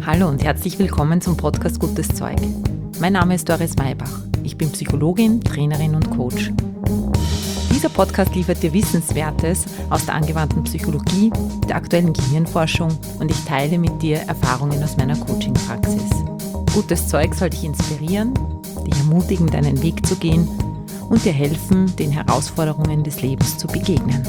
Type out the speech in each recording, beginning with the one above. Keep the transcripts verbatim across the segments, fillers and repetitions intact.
Hallo und herzlich willkommen zum Podcast Gutes Zeug. Mein Name ist Doris Maybach. Ich bin Psychologin, Trainerin und Coach. Dieser Podcast liefert dir Wissenswertes aus der angewandten Psychologie, der aktuellen Gehirnforschung und ich teile mit dir Erfahrungen aus meiner Coaching-Praxis. Gutes Zeug soll dich inspirieren, dich ermutigen, deinen Weg zu gehen und dir helfen, den Herausforderungen des Lebens zu begegnen.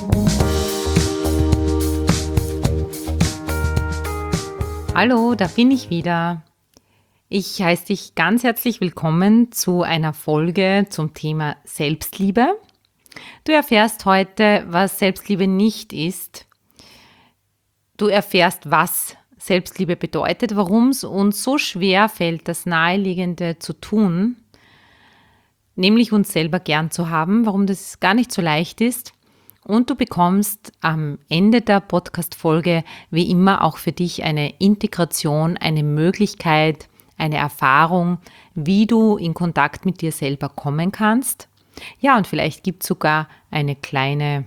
Hallo, da bin ich wieder. Ich heiße dich ganz herzlich willkommen zu einer Folge zum Thema Selbstliebe. Du erfährst heute, was Selbstliebe nicht ist. Du erfährst, was Selbstliebe bedeutet, warum es uns so schwer fällt, das Naheliegende zu tun, nämlich uns selber gern zu haben, warum das gar nicht so leicht ist. Und du bekommst am Ende der Podcast-Folge wie immer auch für dich eine Integration, eine Möglichkeit, eine Erfahrung, wie du in Kontakt mit dir selber kommen kannst. Ja, und vielleicht gibt es sogar eine kleine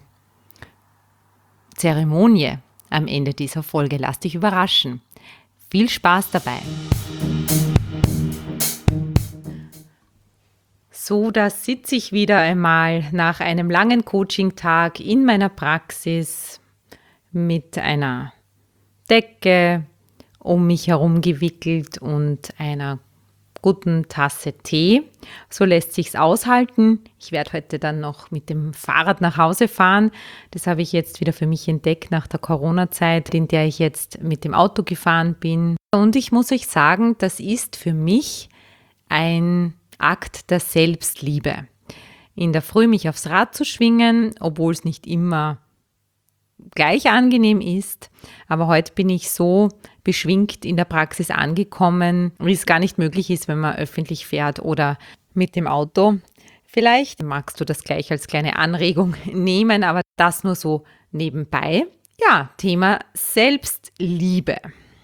Zeremonie am Ende dieser Folge. Lass dich überraschen. Viel Spaß dabei. So, da sitze ich wieder einmal nach einem langen Coaching-Tag in meiner Praxis mit einer Decke um mich herum gewickelt und einer guten Tasse Tee. So lässt sich's aushalten. Ich werde heute dann noch mit dem Fahrrad nach Hause fahren. Das habe ich jetzt wieder für mich entdeckt nach der Corona-Zeit, in der ich jetzt mit dem Auto gefahren bin. Und ich muss euch sagen, das ist für mich ein Akt der Selbstliebe. In der Früh mich aufs Rad zu schwingen, obwohl es nicht immer gleich angenehm ist. Aber heute bin ich so beschwingt in der Praxis angekommen, wie es gar nicht möglich ist, wenn man öffentlich fährt oder mit dem Auto. Vielleicht magst du das gleich als kleine Anregung nehmen, aber das nur so nebenbei. Ja, Thema Selbstliebe.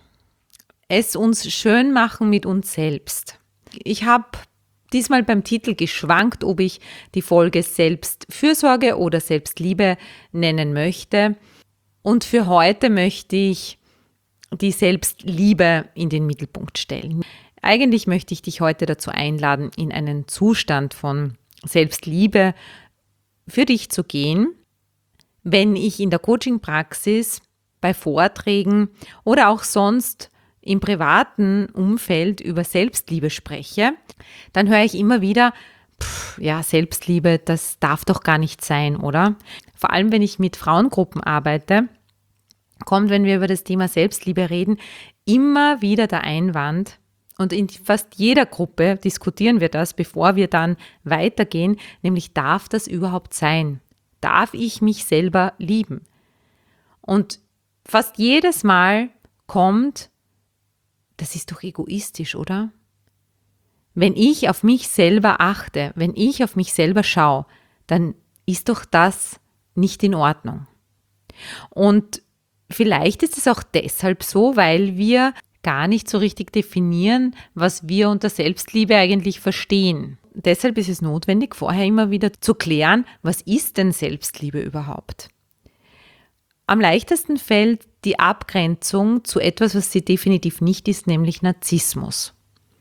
Es uns schön machen mit uns selbst. Ich habe diesmal beim Titel geschwankt, ob ich die Folge Selbstfürsorge oder Selbstliebe nennen möchte. Und für heute möchte ich die Selbstliebe in den Mittelpunkt stellen. Eigentlich möchte ich dich heute dazu einladen, in einen Zustand von Selbstliebe für dich zu gehen, wenn ich in der Coaching-Praxis, bei Vorträgen oder auch sonst im privaten Umfeld über Selbstliebe spreche, dann höre ich immer wieder, pff, ja, Selbstliebe, das darf doch gar nicht sein, oder? Vor allem, wenn ich mit Frauengruppen arbeite, kommt, wenn wir über das Thema Selbstliebe reden, immer wieder der Einwand, und in fast jeder Gruppe diskutieren wir das, bevor wir dann weitergehen, nämlich darf das überhaupt sein? Darf ich mich selber lieben? Und fast jedes Mal kommt, das ist doch egoistisch, oder? Wenn ich auf mich selber achte, wenn ich auf mich selber schaue, dann ist doch das nicht in Ordnung. Und vielleicht ist es auch deshalb so, weil wir gar nicht so richtig definieren, was wir unter Selbstliebe eigentlich verstehen. Deshalb ist es notwendig, vorher immer wieder zu klären, was ist denn Selbstliebe überhaupt? Am leichtesten fällt die Abgrenzung zu etwas, was sie definitiv nicht ist, nämlich Narzissmus.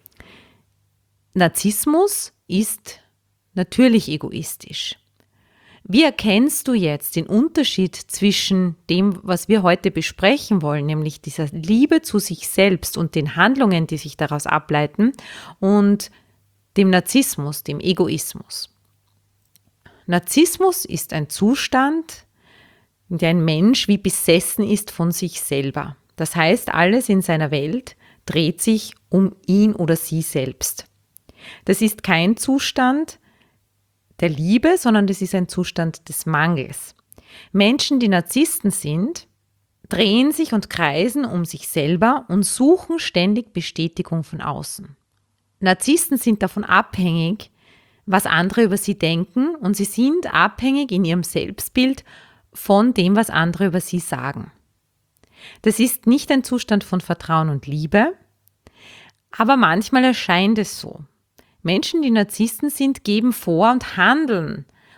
Narzissmus ist natürlich egoistisch. Wie erkennst du jetzt den Unterschied zwischen dem, was wir heute besprechen wollen, nämlich dieser Liebe zu sich selbst und den Handlungen, die sich daraus ableiten, und dem Narzissmus, dem Egoismus? Narzissmus ist ein Zustand, in der ein Mensch wie besessen ist von sich selber. Das heißt, alles in seiner Welt dreht sich um ihn oder sie selbst. Das ist kein Zustand der Liebe, sondern das ist ein Zustand des Mangels. Menschen, die Narzissten sind, drehen sich und kreisen um sich selber und suchen ständig Bestätigung von außen. Narzissten sind davon abhängig, was andere über sie denken, und sie sind abhängig in ihrem Selbstbild von dem, was andere über sie sagen. Das ist nicht ein Zustand von Vertrauen und Liebe, aber manchmal erscheint es so. Menschen, die Narzissten sind, geben vor und handeln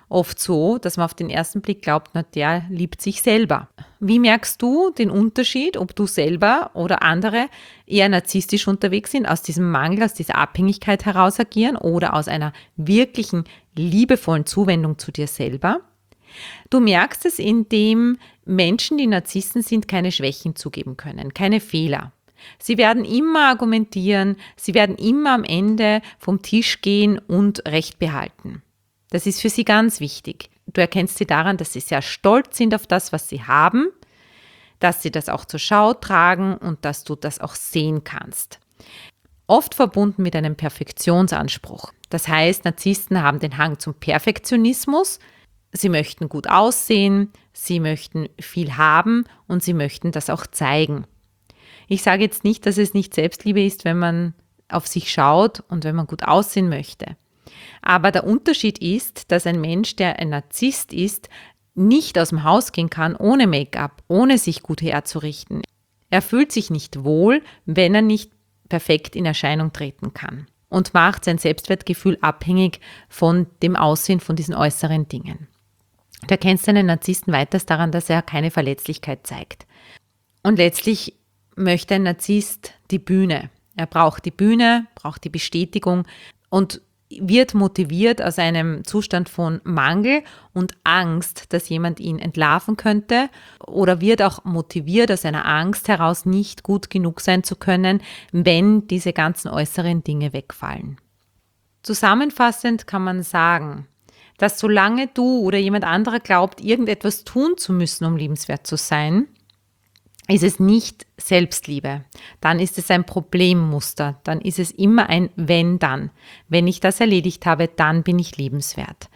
oft so, dass man auf den ersten Blick glaubt, na, der liebt sich selber. Wie merkst du den Unterschied, ob du selber oder andere eher narzisstisch unterwegs sind, aus diesem Mangel, aus dieser Abhängigkeit heraus agieren oder aus einer wirklichen, liebevollen Zuwendung zu dir selber? Du merkst es, indem Menschen, die Narzissten sind, keine Schwächen zugeben können, keine Fehler. Sie werden immer argumentieren, sie werden immer am Ende vom Tisch gehen und Recht behalten. Das ist für sie ganz wichtig. Du erkennst sie daran, dass sie sehr stolz sind auf das, was sie haben, dass sie das auch zur Schau tragen und dass du das auch sehen kannst. Oft verbunden mit einem Perfektionsanspruch. Das heißt, Narzissten haben den Hang zum Perfektionismus. Sie möchten gut aussehen, sie möchten viel haben und sie möchten das auch zeigen. Ich sage jetzt nicht, dass es nicht Selbstliebe ist, wenn man auf sich schaut und wenn man gut aussehen möchte. Aber der Unterschied ist, dass ein Mensch, der ein Narzisst ist, nicht aus dem Haus gehen kann ohne Make-up, ohne sich gut herzurichten. Er fühlt sich nicht wohl, wenn er nicht perfekt in Erscheinung treten kann und macht sein Selbstwertgefühl abhängig von dem Aussehen von diesen äußeren Dingen. Du erkennst einen Narzissten weiters daran, dass er keine Verletzlichkeit zeigt. Und letztlich möchte ein Narzisst die Bühne. Er braucht die Bühne, braucht die Bestätigung und wird motiviert aus einem Zustand von Mangel und Angst, dass jemand ihn entlarven könnte, oder wird auch motiviert aus einer Angst heraus, nicht gut genug sein zu können, wenn diese ganzen äußeren Dinge wegfallen. Zusammenfassend kann man sagen, dass solange du oder jemand anderer glaubt, irgendetwas tun zu müssen, um liebenswert zu sein, ist es nicht Selbstliebe. Dann ist es ein Problemmuster. Dann ist es immer ein Wenn-Dann. Wenn ich das erledigt habe, dann bin ich liebenswert.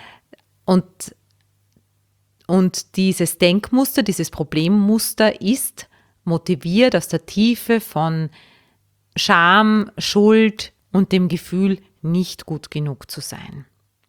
Und, und dieses Denkmuster, dieses Problemmuster ist motiviert aus der Tiefe von Scham, Schuld und dem Gefühl, nicht gut genug zu sein.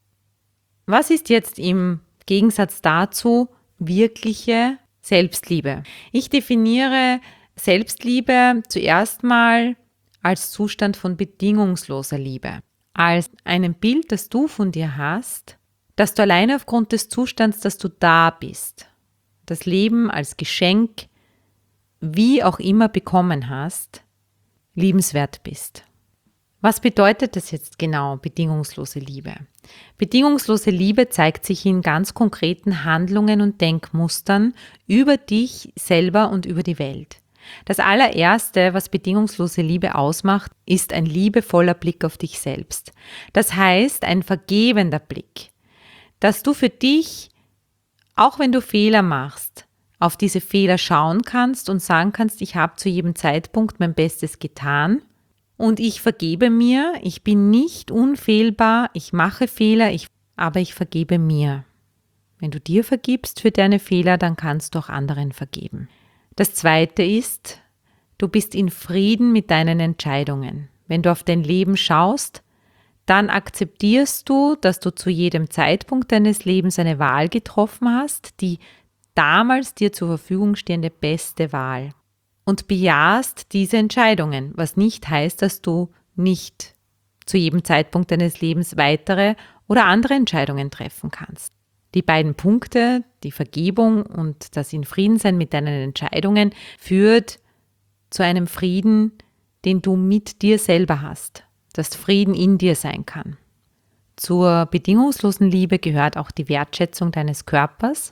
Was ist jetzt im Gegensatz dazu wirkliche Selbstliebe? Ich definiere Selbstliebe zuerst mal als Zustand von bedingungsloser Liebe, als einem Bild, das du von dir hast, dass du alleine aufgrund des Zustands, dass du da bist, das Leben als Geschenk, wie auch immer bekommen hast, liebenswert bist. Was bedeutet das jetzt genau, bedingungslose Liebe? Bedingungslose Liebe zeigt sich in ganz konkreten Handlungen und Denkmustern über dich selber und über die Welt. Das allererste, was bedingungslose Liebe ausmacht, ist ein liebevoller Blick auf dich selbst. Das heißt, ein vergebender Blick, dass du für dich, auch wenn du Fehler machst, auf diese Fehler schauen kannst und sagen kannst, ich habe zu jedem Zeitpunkt mein Bestes getan. Und ich vergebe mir, ich bin nicht unfehlbar, ich mache Fehler, ich, aber ich vergebe mir. Wenn du dir vergibst für deine Fehler, dann kannst du auch anderen vergeben. Das Zweite ist, du bist in Frieden mit deinen Entscheidungen. Wenn du auf dein Leben schaust, dann akzeptierst du, dass du zu jedem Zeitpunkt deines Lebens eine Wahl getroffen hast, die damals dir zur Verfügung stehende beste Wahl. Und bejahst diese Entscheidungen, was nicht heißt, dass du nicht zu jedem Zeitpunkt deines Lebens weitere oder andere Entscheidungen treffen kannst. Die beiden Punkte, die Vergebung und das in Frieden sein mit deinen Entscheidungen, führt zu einem Frieden, den du mit dir selber hast, dass Frieden in dir sein kann. Zur bedingungslosen Liebe gehört auch die Wertschätzung deines Körpers.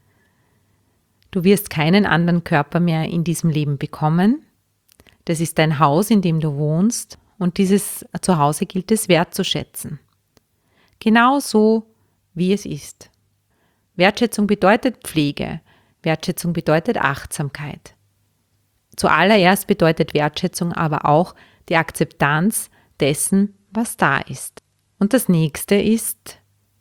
Du wirst keinen anderen Körper mehr in diesem Leben bekommen. Das ist dein Haus, in dem du wohnst, und dieses Zuhause gilt es wertzuschätzen. Genauso wie es ist. Wertschätzung bedeutet Pflege. Wertschätzung bedeutet Achtsamkeit. Zuallererst bedeutet Wertschätzung aber auch die Akzeptanz dessen, was da ist. Und das nächste ist,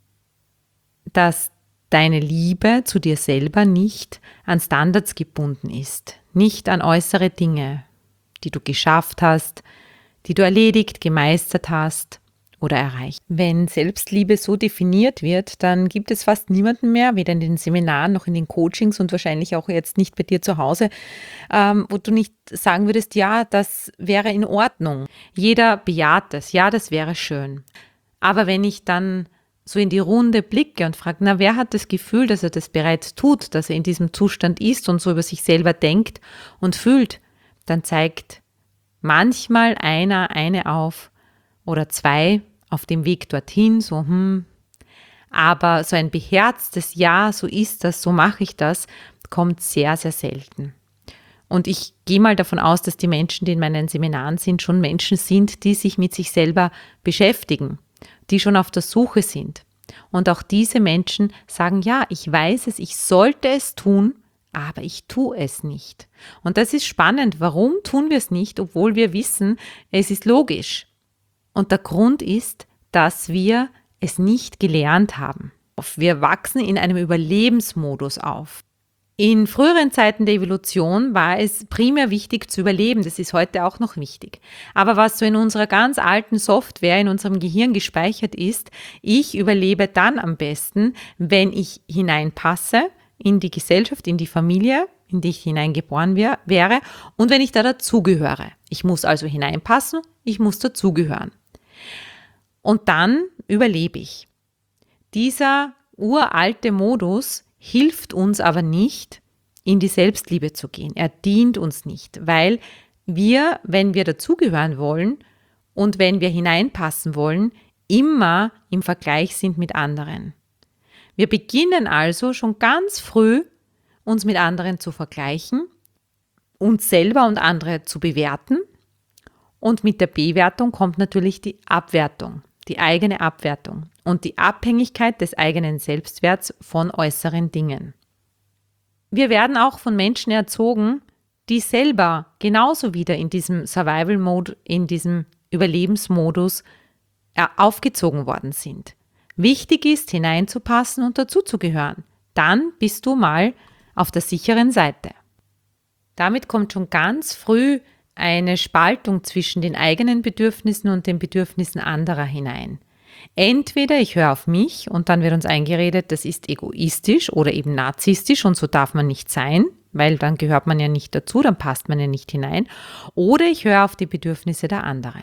dass deine Liebe zu dir selber nicht an Standards gebunden ist, nicht an äußere Dinge, die du geschafft hast, die du erledigt, gemeistert hast oder erreicht. Wenn Selbstliebe so definiert wird, dann gibt es fast niemanden mehr, weder in den Seminaren noch in den Coachings und wahrscheinlich auch jetzt nicht bei dir zu Hause, ähm, wo du nicht sagen würdest, ja, das wäre in Ordnung. Jeder bejaht das, ja, das wäre schön. Aber wenn ich dann so in die Runde blicke und frage, na, wer hat das Gefühl, dass er das bereits tut, dass er in diesem Zustand ist und so über sich selber denkt und fühlt, dann zeigt manchmal einer, eine auf oder zwei auf dem Weg dorthin, so, hm, aber so ein beherztes Ja, so ist das, so mache ich das, kommt sehr, sehr selten. Und ich gehe mal davon aus, dass die Menschen, die in meinen Seminaren sind, schon Menschen sind, die sich mit sich selber beschäftigen, die schon auf der Suche sind. Und auch diese Menschen sagen, ja, ich weiß es, ich sollte es tun, aber ich tue es nicht. Und das ist spannend. Warum tun wir es nicht, obwohl wir wissen, es ist logisch? Und der Grund ist, dass wir es nicht gelernt haben. Wir wachsen in einem Überlebensmodus auf. In früheren Zeiten der Evolution war es primär wichtig zu überleben, das ist heute auch noch wichtig. Aber was so in unserer ganz alten Software, in unserem Gehirn gespeichert ist, ich überlebe dann am besten, wenn ich hineinpasse in die Gesellschaft, in die Familie, in die ich hineingeboren wär, wäre und wenn ich da dazugehöre. Ich muss also hineinpassen, ich muss dazugehören. Und dann überlebe ich. Dieser uralte Modus hilft uns aber nicht, in die Selbstliebe zu gehen. Er dient uns nicht, weil wir, wenn wir dazugehören wollen und wenn wir hineinpassen wollen, immer im Vergleich sind mit anderen. Wir beginnen also schon ganz früh, uns mit anderen zu vergleichen, uns selber und andere zu bewerten und mit der Bewertung kommt natürlich die Abwertung, die eigene Abwertung und die Abhängigkeit des eigenen Selbstwerts von äußeren Dingen. Wir werden auch von Menschen erzogen, die selber genauso wieder in diesem Survival-Mode, in diesem Überlebensmodus aufgezogen worden sind. Wichtig ist, hineinzupassen und dazuzugehören. Dann bist du mal auf der sicheren Seite. Damit kommt schon ganz früh eine Spaltung zwischen den eigenen Bedürfnissen und den Bedürfnissen anderer hinein. Entweder ich höre auf mich und dann wird uns eingeredet, das ist egoistisch oder eben narzisstisch und so darf man nicht sein, weil dann gehört man ja nicht dazu, dann passt man ja nicht hinein. Oder ich höre auf die Bedürfnisse der anderen.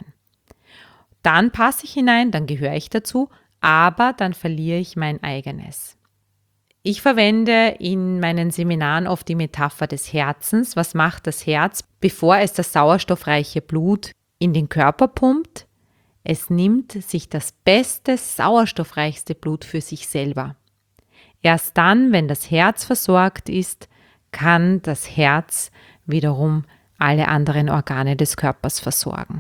Dann passe ich hinein, dann gehöre ich dazu, aber dann verliere ich mein eigenes. Ich verwende in meinen Seminaren oft die Metapher des Herzens. Was macht das Herz, bevor es das sauerstoffreiche Blut in den Körper pumpt? Es nimmt sich das beste, sauerstoffreichste Blut für sich selber. Erst dann, wenn das Herz versorgt ist, kann das Herz wiederum alle anderen Organe des Körpers versorgen.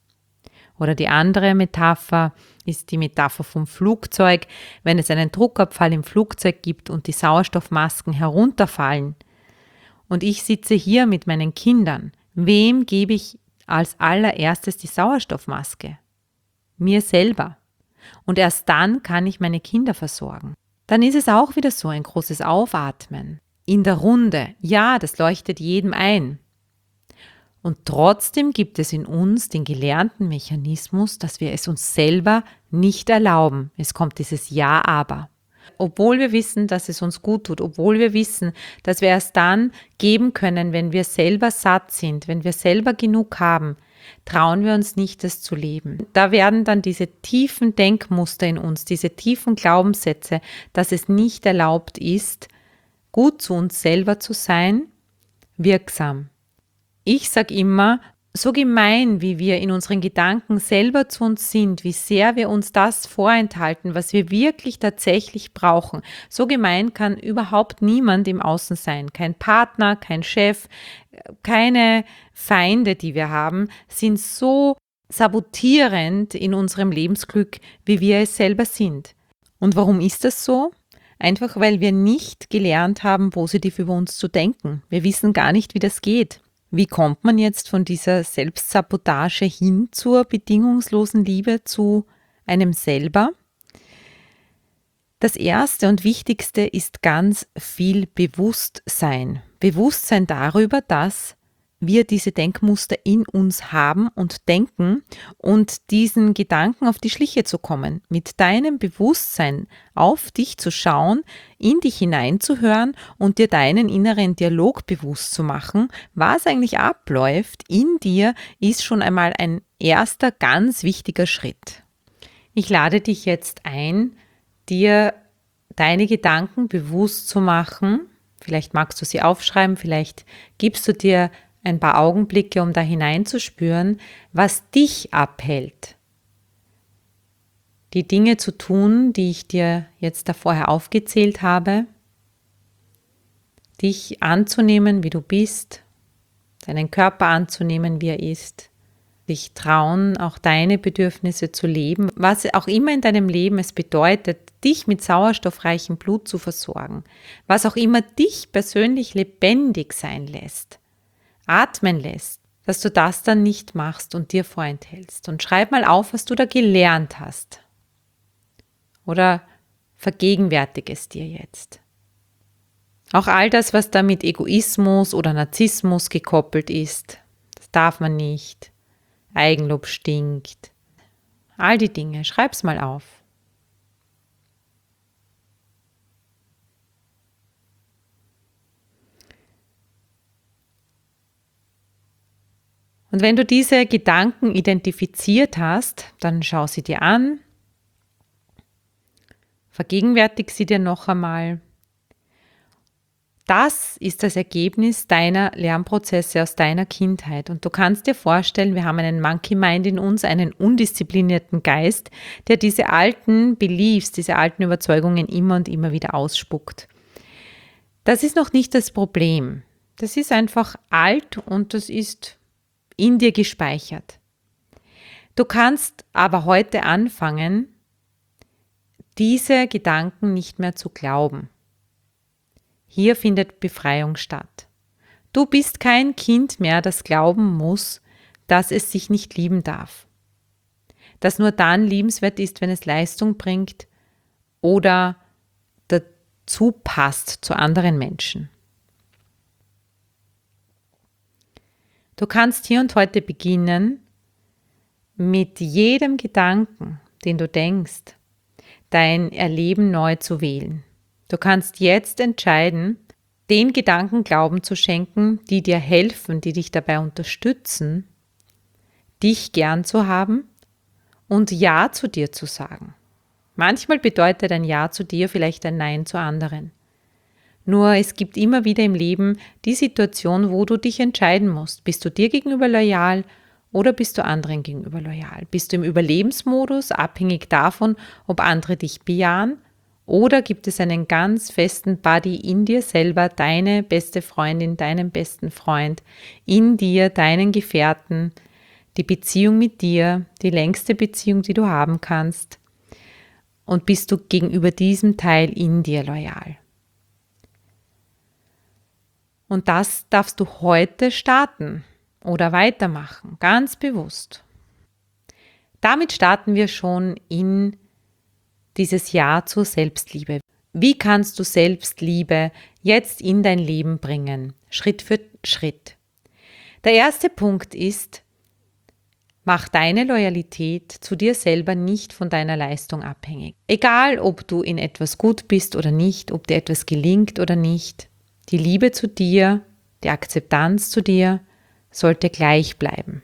Oder die andere Metapher ist die Metapher vom Flugzeug. Wenn es einen Druckabfall im Flugzeug gibt und die Sauerstoffmasken herunterfallen und ich sitze hier mit meinen Kindern, wem gebe ich als allererstes die Sauerstoffmaske? Mir selber. Und erst dann kann ich meine Kinder versorgen. Dann ist es auch wieder so ein großes Aufatmen. In der Runde, ja, das leuchtet jedem ein. Und trotzdem gibt es in uns den gelernten Mechanismus, dass wir es uns selber nicht erlauben. Es kommt dieses Ja, aber. Obwohl wir wissen, dass es uns gut tut, obwohl wir wissen, dass wir erst dann geben können, wenn wir selber satt sind, wenn wir selber genug haben, trauen wir uns nicht, das zu leben. Da werden dann diese tiefen Denkmuster in uns, diese tiefen Glaubenssätze, dass es nicht erlaubt ist, gut zu uns selber zu sein, wirksam. Ich sage immer, so gemein, wie wir in unseren Gedanken selber zu uns sind, wie sehr wir uns das vorenthalten, was wir wirklich tatsächlich brauchen, so gemein kann überhaupt niemand im Außen sein. Kein Partner, kein Chef, keine Feinde, die wir haben, sind so sabotierend in unserem Lebensglück, wie wir es selber sind. Und warum ist das so? Einfach, weil wir nicht gelernt haben, positiv über uns zu denken. Wir wissen gar nicht, wie das geht. Wie kommt man jetzt von dieser Selbstsabotage hin zur bedingungslosen Liebe zu einem selber? Das Erste und Wichtigste ist ganz viel Bewusstsein. Bewusstsein darüber, dass wir diese Denkmuster in uns haben und denken und diesen Gedanken auf die Schliche zu kommen, mit deinem Bewusstsein auf dich zu schauen, in dich hineinzuhören und dir deinen inneren Dialog bewusst zu machen, was eigentlich abläuft in dir, ist schon einmal ein erster ganz wichtiger Schritt. Ich lade dich jetzt ein, dir deine Gedanken bewusst zu machen. Vielleicht magst du sie aufschreiben, vielleicht gibst du dir ein paar Augenblicke, um da hineinzuspüren, was dich abhält, die Dinge zu tun, die ich dir jetzt da vorher aufgezählt habe, dich anzunehmen, wie du bist, deinen Körper anzunehmen, wie er ist, dich trauen, auch deine Bedürfnisse zu leben, was auch immer in deinem Leben es bedeutet, dich mit sauerstoffreichem Blut zu versorgen, was auch immer dich persönlich lebendig sein lässt, atmen lässt, dass du das dann nicht machst und dir vorenthältst. Und schreib mal auf, was du da gelernt hast. Oder vergegenwärtige es dir jetzt. Auch all das, was da mit Egoismus oder Narzissmus gekoppelt ist, das darf man nicht. Eigenlob stinkt. All die Dinge, schreib's mal auf. Und wenn du diese Gedanken identifiziert hast, dann schau sie dir an, vergegenwärtig sie dir noch einmal. Das ist das Ergebnis deiner Lernprozesse aus deiner Kindheit. Und du kannst dir vorstellen, wir haben einen Monkey Mind in uns, einen undisziplinierten Geist, der diese alten Beliefs, diese alten Überzeugungen immer und immer wieder ausspuckt. Das ist noch nicht das Problem. Das ist einfach alt und das ist in dir gespeichert. Du kannst aber heute anfangen, diese Gedanken nicht mehr zu glauben. Hier findet Befreiung statt. Du bist kein Kind mehr, das glauben muss, dass es sich nicht lieben darf. Das nur dann liebenswert ist, wenn es Leistung bringt oder dazu passt zu anderen Menschen. Du kannst hier und heute beginnen, mit jedem Gedanken, den du denkst, dein Erleben neu zu wählen. Du kannst jetzt entscheiden, den Gedanken Glauben zu schenken, die dir helfen, die dich dabei unterstützen, dich gern zu haben und Ja zu dir zu sagen. Manchmal bedeutet ein Ja zu dir vielleicht ein Nein zu anderen. Nur es gibt immer wieder im Leben die Situation, wo du dich entscheiden musst. Bist du dir gegenüber loyal oder bist du anderen gegenüber loyal? Bist du im Überlebensmodus, abhängig davon, ob andere dich bejahen? Oder gibt es einen ganz festen Buddy in dir selber, deine beste Freundin, deinen besten Freund, in dir, deinen Gefährten, die Beziehung mit dir, die längste Beziehung, die du haben kannst? Und bist du gegenüber diesem Teil in dir loyal? Und das darfst du heute starten oder weitermachen, ganz bewusst. Damit starten wir schon in dieses Ja zur Selbstliebe. Wie kannst du Selbstliebe jetzt in dein Leben bringen? Schritt für Schritt. Der erste Punkt ist, mach deine Loyalität zu dir selber nicht von deiner Leistung abhängig. Egal, ob du in etwas gut bist oder nicht, ob dir etwas gelingt oder nicht, die Liebe zu dir, die Akzeptanz zu dir sollte gleich bleiben.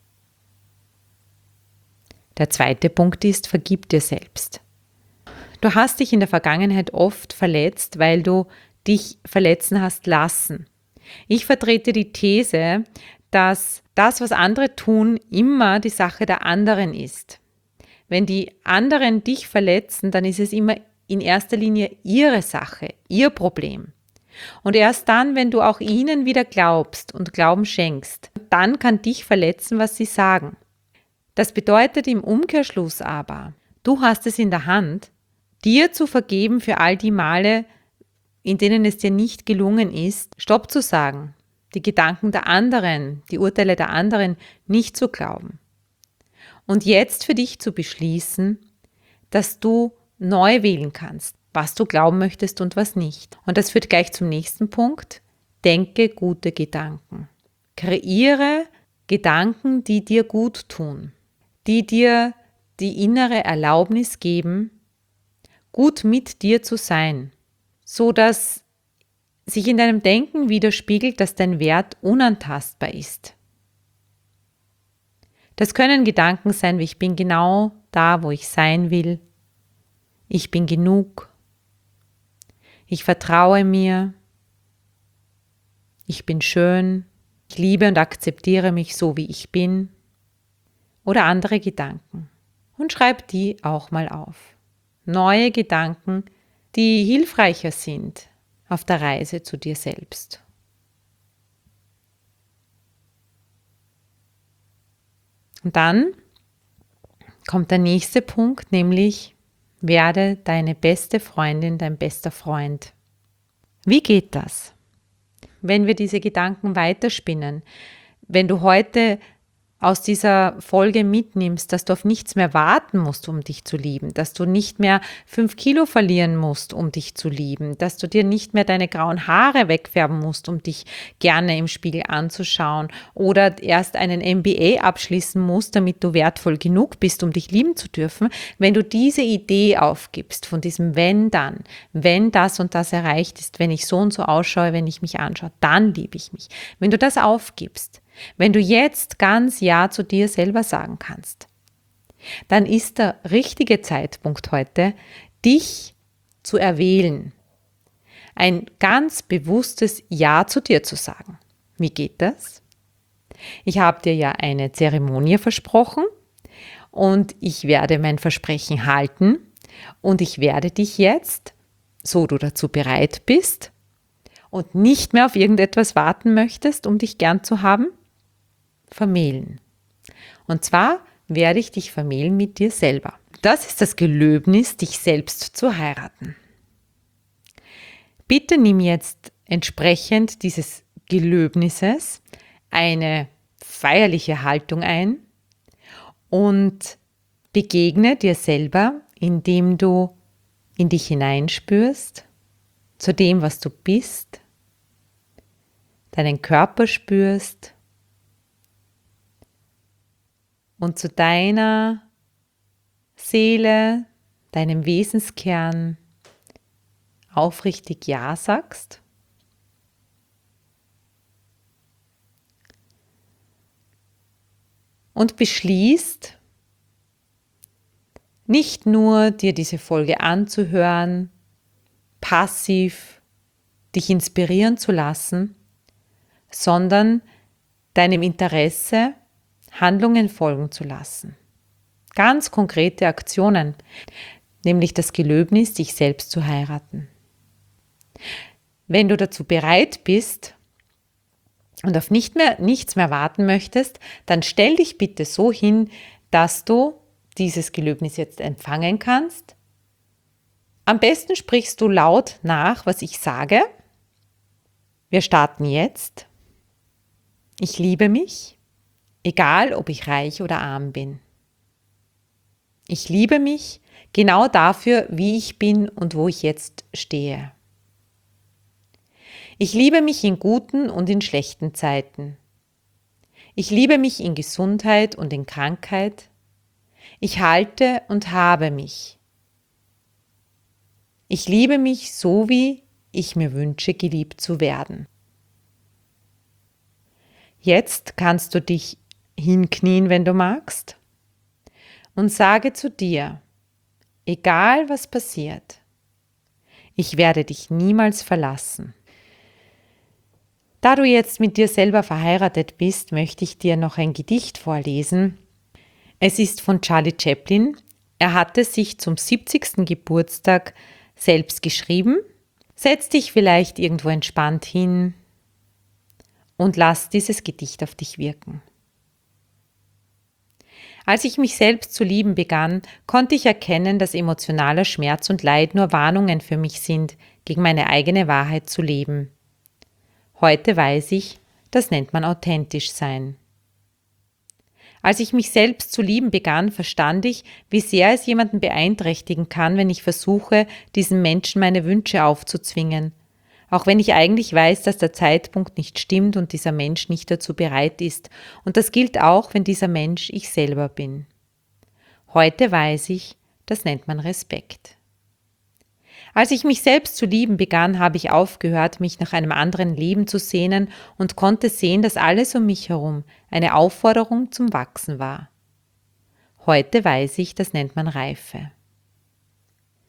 Der zweite Punkt ist, vergib dir selbst. Du hast dich in der Vergangenheit oft verletzt, weil du dich verletzen hast lassen. Ich vertrete die These, dass das, was andere tun, immer die Sache der anderen ist. Wenn die anderen dich verletzen, dann ist es immer in erster Linie ihre Sache, ihr Problem. Und erst dann, wenn du auch ihnen wieder glaubst und Glauben schenkst, dann kann dich verletzen, was sie sagen. Das bedeutet im Umkehrschluss aber, du hast es in der Hand, dir zu vergeben für all die Male, in denen es dir nicht gelungen ist, Stopp zu sagen, die Gedanken der anderen, die Urteile der anderen nicht zu glauben. Und jetzt für dich zu beschließen, dass du neu wählen kannst, was du glauben möchtest und was nicht. Und das führt gleich zum nächsten Punkt. Denke gute Gedanken. Kreiere Gedanken, die dir gut tun, die dir die innere Erlaubnis geben, gut mit dir zu sein, so dass sich in deinem Denken widerspiegelt, dass dein Wert unantastbar ist. Das können Gedanken sein, wie ich bin genau da, wo ich sein will. Ich bin genug. Ich vertraue mir. Ich bin schön. Ich liebe und akzeptiere mich so, wie ich bin. Oder andere Gedanken. Und schreib die auch mal auf. Neue Gedanken, die hilfreicher sind auf der Reise zu dir selbst. Und dann kommt der nächste Punkt, nämlich werde deine beste Freundin, dein bester Freund. Wie geht das? Wenn wir diese Gedanken weiterspinnen, wenn du heute aus dieser Folge mitnimmst, dass du auf nichts mehr warten musst, um dich zu lieben, dass du nicht mehr fünf Kilo verlieren musst, um dich zu lieben, dass du dir nicht mehr deine grauen Haare wegfärben musst, um dich gerne im Spiegel anzuschauen oder erst einen M B A abschließen musst, damit du wertvoll genug bist, um dich lieben zu dürfen. Wenn du diese Idee aufgibst von diesem wenn dann, wenn das und das erreicht ist, wenn ich so und so ausschaue, wenn ich mich anschaue, dann liebe ich mich. Wenn du das aufgibst, wenn du jetzt ganz Ja zu dir selber sagen kannst, dann ist der richtige Zeitpunkt heute, dich zu erwählen. Ein ganz bewusstes Ja zu dir zu sagen. Wie geht das? Ich habe dir ja eine Zeremonie versprochen und ich werde mein Versprechen halten und ich werde dich jetzt, so du dazu bereit bist und nicht mehr auf irgendetwas warten möchtest, um dich gern zu haben, vermählen. Und zwar werde ich dich vermählen mit dir selber. Das ist das Gelöbnis, dich selbst zu heiraten. Bitte nimm jetzt entsprechend dieses Gelöbnisses eine feierliche Haltung ein und begegne dir selber, indem du in dich hineinspürst, zu dem, was du bist, deinen Körper spürst, und zu deiner Seele, deinem Wesenskern aufrichtig Ja sagst. Und beschließt, nicht nur dir diese Folge anzuhören, passiv dich inspirieren zu lassen, sondern deinem Interesse Handlungen folgen zu lassen. Ganz konkrete Aktionen, nämlich das Gelöbnis, dich selbst zu heiraten. Wenn du dazu bereit bist und auf nicht mehr, nichts mehr warten möchtest, dann stell dich bitte so hin, dass du dieses Gelöbnis jetzt empfangen kannst. Am besten sprichst du laut nach, was ich sage. Wir starten jetzt. Ich liebe mich. Egal, ob ich reich oder arm bin. Ich liebe mich genau dafür, wie ich bin und wo ich jetzt stehe. Ich liebe mich in guten und in schlechten Zeiten. Ich liebe mich in Gesundheit und in Krankheit. Ich halte und habe mich. Ich liebe mich so, wie ich mir wünsche, geliebt zu werden. Jetzt kannst du dich hinknien, wenn du magst, und sage zu dir, egal was passiert, ich werde dich niemals verlassen. Da du jetzt mit dir selber verheiratet bist, möchte ich dir noch ein Gedicht vorlesen. Es ist von Charlie Chaplin. Er hatte sich zum siebzigsten Geburtstag selbst geschrieben. Setz dich vielleicht irgendwo entspannt hin und lass dieses Gedicht auf dich wirken. Als ich mich selbst zu lieben begann, konnte ich erkennen, dass emotionaler Schmerz und Leid nur Warnungen für mich sind, gegen meine eigene Wahrheit zu leben. Heute weiß ich, das nennt man authentisch sein. Als ich mich selbst zu lieben begann, verstand ich, wie sehr es jemanden beeinträchtigen kann, wenn ich versuche, diesem Menschen meine Wünsche aufzuzwingen. Auch wenn ich eigentlich weiß, dass der Zeitpunkt nicht stimmt und dieser Mensch nicht dazu bereit ist. Und das gilt auch, wenn dieser Mensch ich selber bin. Heute weiß ich, das nennt man Respekt. Als ich mich selbst zu lieben begann, habe ich aufgehört, mich nach einem anderen Leben zu sehnen und konnte sehen, dass alles um mich herum eine Aufforderung zum Wachsen war. Heute weiß ich, das nennt man Reife.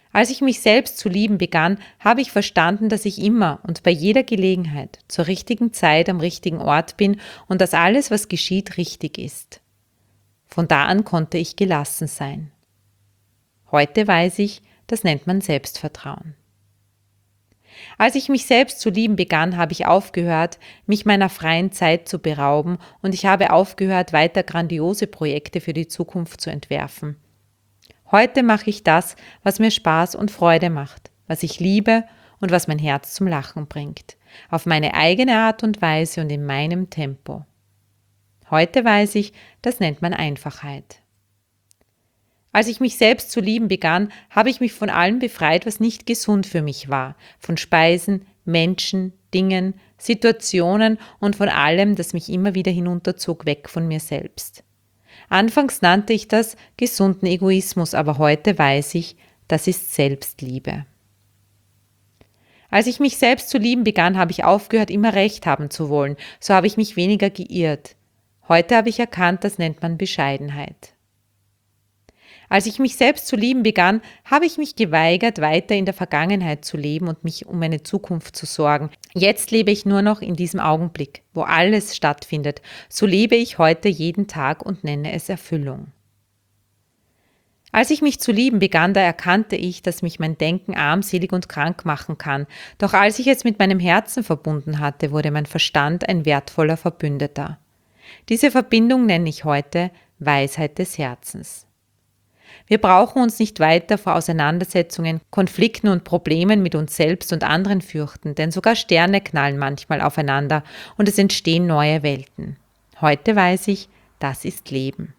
Als ich mich selbst zu lieben begann, habe ich verstanden, dass ich immer und bei jeder Gelegenheit zur richtigen Zeit am richtigen Ort bin und dass alles, was geschieht, richtig ist. Von da an konnte ich gelassen sein. Heute weiß ich, das nennt man Selbstvertrauen. Als ich mich selbst zu lieben begann, habe ich aufgehört, mich meiner freien Zeit zu berauben und ich habe aufgehört, weiter grandiose Projekte für die Zukunft zu entwerfen. Heute mache ich das, was mir Spaß und Freude macht, was ich liebe und was mein Herz zum Lachen bringt, auf meine eigene Art und Weise und in meinem Tempo. Heute weiß ich, das nennt man Einfachheit. Als ich mich selbst zu lieben begann, habe ich mich von allem befreit, was nicht gesund für mich war, von Speisen, Menschen, Dingen, Situationen und von allem, das mich immer wieder hinunterzog, weg von mir selbst. Anfangs nannte ich das gesunden Egoismus, aber heute weiß ich, das ist Selbstliebe. Als ich mich selbst zu lieben begann, habe ich aufgehört, immer Recht haben zu wollen, so habe ich mich weniger geirrt. Heute habe ich erkannt, das nennt man Bescheidenheit. Als ich mich selbst zu lieben begann, habe ich mich geweigert, weiter in der Vergangenheit zu leben und mich um meine Zukunft zu sorgen. Jetzt lebe ich nur noch in diesem Augenblick, wo alles stattfindet. So lebe ich heute jeden Tag und nenne es Erfüllung. Als ich mich zu lieben begann, da erkannte ich, dass mich mein Denken armselig und krank machen kann. Doch als ich es mit meinem Herzen verbunden hatte, wurde mein Verstand ein wertvoller Verbündeter. Diese Verbindung nenne ich heute Weisheit des Herzens. Wir brauchen uns nicht weiter vor Auseinandersetzungen, Konflikten und Problemen mit uns selbst und anderen fürchten, denn sogar Sterne knallen manchmal aufeinander und es entstehen neue Welten. Heute weiß ich, das ist Leben.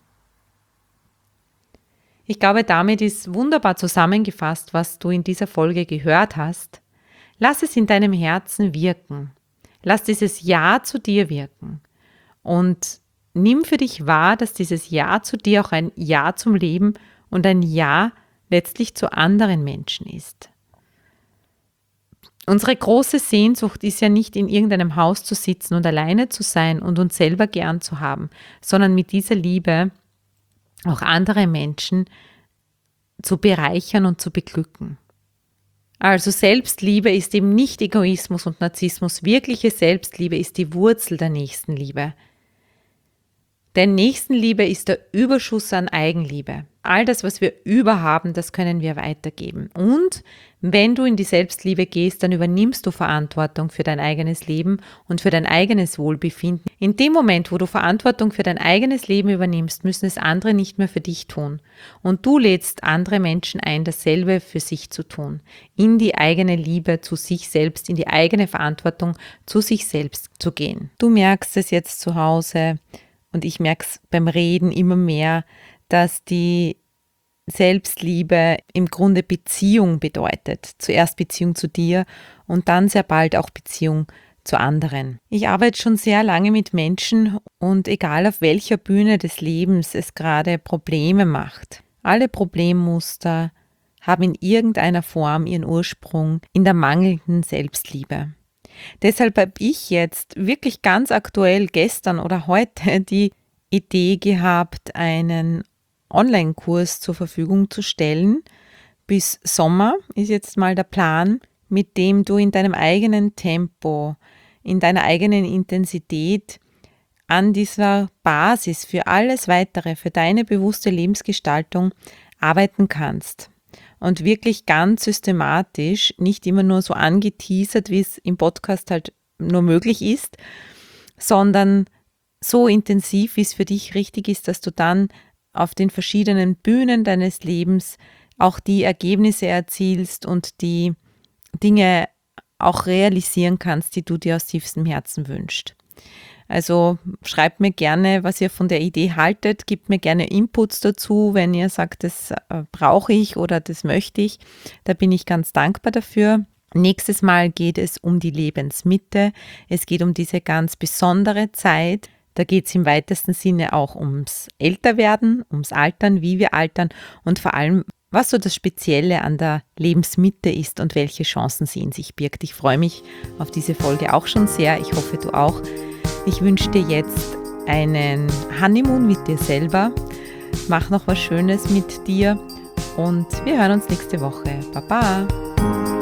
Ich glaube, damit ist wunderbar zusammengefasst, was du in dieser Folge gehört hast. Lass es in deinem Herzen wirken. Lass dieses Ja zu dir wirken. Und nimm für dich wahr, dass dieses Ja zu dir auch ein Ja zum Leben und ein Ja letztlich zu anderen Menschen ist. Unsere große Sehnsucht ist ja nicht, in irgendeinem Haus zu sitzen und alleine zu sein und uns selber gern zu haben, sondern mit dieser Liebe auch andere Menschen zu bereichern und zu beglücken. Also Selbstliebe ist eben nicht Egoismus und Narzissmus. Wirkliche Selbstliebe ist die Wurzel der Nächstenliebe. Denn Nächstenliebe ist der Überschuss an Eigenliebe. All das, was wir überhaben, das können wir weitergeben. Und wenn du in die Selbstliebe gehst, dann übernimmst du Verantwortung für dein eigenes Leben und für dein eigenes Wohlbefinden. In dem Moment, wo du Verantwortung für dein eigenes Leben übernimmst, müssen es andere nicht mehr für dich tun. Und du lädst andere Menschen ein, dasselbe für sich zu tun. In die eigene Liebe zu sich selbst, in die eigene Verantwortung zu sich selbst zu gehen. Du merkst es jetzt zu Hause. Und ich merke es beim Reden immer mehr, dass die Selbstliebe im Grunde Beziehung bedeutet. Zuerst Beziehung zu dir und dann sehr bald auch Beziehung zu anderen. Ich arbeite schon sehr lange mit Menschen und egal auf welcher Bühne des Lebens es gerade Probleme macht, alle Problemmuster haben in irgendeiner Form ihren Ursprung in der mangelnden Selbstliebe. Deshalb habe ich jetzt wirklich ganz aktuell gestern oder heute die Idee gehabt, einen Online-Kurs zur Verfügung zu stellen. Bis Sommer ist jetzt mal der Plan, mit dem du in deinem eigenen Tempo, in deiner eigenen Intensität an dieser Basis für alles Weitere, für deine bewusste Lebensgestaltung arbeiten kannst. Und wirklich ganz systematisch, nicht immer nur so angeteasert, wie es im Podcast halt nur möglich ist, sondern so intensiv, wie es für dich richtig ist, dass du dann auf den verschiedenen Bühnen deines Lebens auch die Ergebnisse erzielst und die Dinge auch realisieren kannst, die du dir aus tiefstem Herzen wünschst. Also schreibt mir gerne, was ihr von der Idee haltet, gebt mir gerne Inputs dazu, wenn ihr sagt, das brauche ich oder das möchte ich. Da bin ich ganz dankbar dafür. Nächstes Mal geht es um die Lebensmitte. Es geht um diese ganz besondere Zeit. Da geht es im weitesten Sinne auch ums Älterwerden, ums Altern, wie wir altern und vor allem, was so das Spezielle an der Lebensmitte ist und welche Chancen sie in sich birgt. Ich freue mich auf diese Folge auch schon sehr. Ich hoffe, du auch. Ich wünsche dir jetzt einen Honeymoon mit dir selber. Mach noch was Schönes mit dir und wir hören uns nächste Woche. Baba!